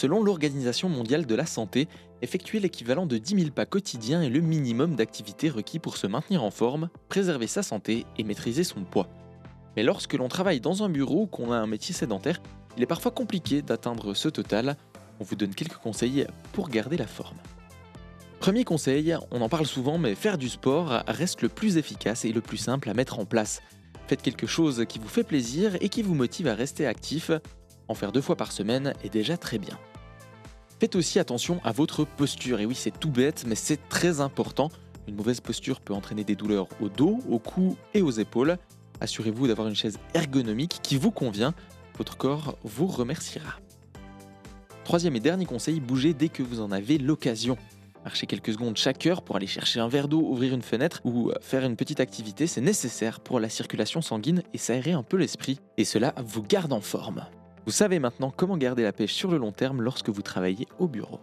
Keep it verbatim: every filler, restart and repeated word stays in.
Selon l'Organisation mondiale de la santé, effectuer l'équivalent de dix mille pas quotidiens est le minimum d'activité requis pour se maintenir en forme, préserver sa santé et maîtriser son poids. Mais lorsque l'on travaille dans un bureau ou qu'on a un métier sédentaire, il est parfois compliqué d'atteindre ce total. On vous donne quelques conseils pour garder la forme. Premier conseil, on en parle souvent, mais faire du sport reste le plus efficace et le plus simple à mettre en place. Faites quelque chose qui vous fait plaisir et qui vous motive à rester actif. En faire deux fois par semaine est déjà très bien. Faites aussi attention à votre posture. Et oui, c'est tout bête, mais c'est très important. Une mauvaise posture peut entraîner des douleurs au dos, au cou et aux épaules. Assurez-vous d'avoir une chaise ergonomique qui vous convient. Votre corps vous remerciera. Troisième et dernier conseil, bougez dès que vous en avez l'occasion. Marcher quelques secondes chaque heure pour aller chercher un verre d'eau, ouvrir une fenêtre ou faire une petite activité, c'est nécessaire pour la circulation sanguine et s'aérer un peu l'esprit. Et cela vous garde en forme. Vous savez maintenant comment garder la pêche sur le long terme lorsque vous travaillez au bureau.